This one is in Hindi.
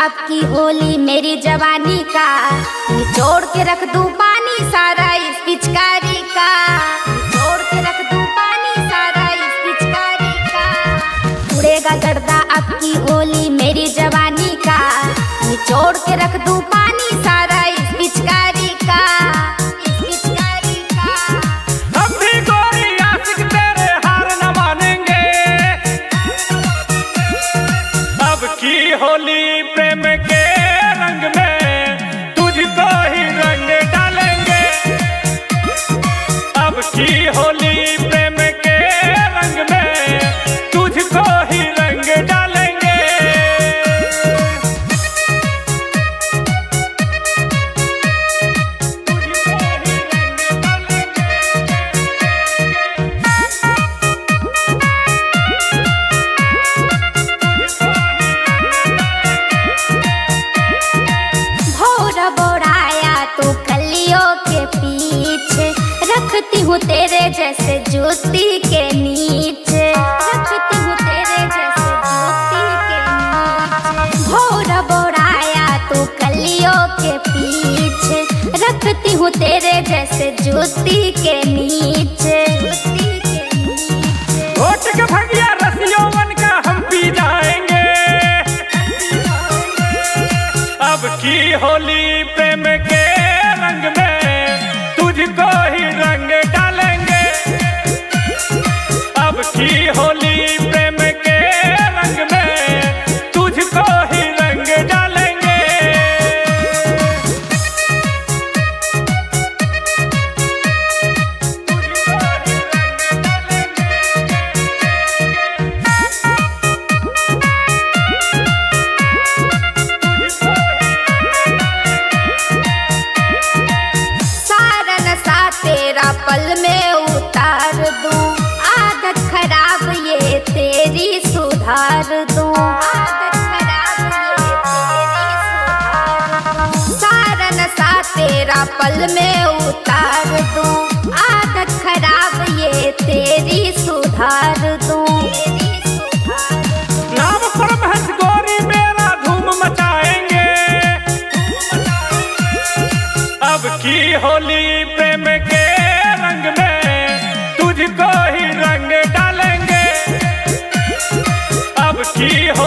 अब की होली मेरी जवानी का, निचोड़ के रख दूं पानी सारा इस पिचकारी का, निचोड़ के रख दूं पानी सारा इस पिचकारी का। उड़ेगा गर्दा अब की होली मेरी जवानी का, निचोड़ के रख दूं पानी सारा इस पिचकारी का, इस पिचकारी का। हम भी गोरी आशिक तेरे हार न मानेंगे, अब की होली प्रेम के रंग में तुझको ही रंग डालेंगे, अब की होली प्रेम के रंग में तुझको ही रंग डालेंगे। रखती हूँ तेरे जैसे जूती के नीचे, रखती हूँ तेरे जैसे जूती के नीचे। भोरा बोराया तू कलियों के पीछे, रखती हूँ तेरे जैसे जूती के नीचे, जूती के नीचे। होठ के भगिया रसियों मन का हम पी जाएंगे, अब की होली प्रेम के रंग में तुझको ही रंग डालेंगे, अब की होली प्रेम के रंग में तुझको ही रंग डालेंगे। सारा नशा तेरा पल में उतार दूं, आदत खराब ये तेरी सुधार दूं, आदत खराब ये तेरी सुधार दूं। सारा नशा तेरा पल में उतार दूं, आदत खराब ये तेरी सुधार दूं, तेरी सुधार दूं। नाम पर महज गोरी मेरा धूम मचाएंगे, अब की होली प्रेम के रंग में तुझको ही रंग डालेंगे, अब की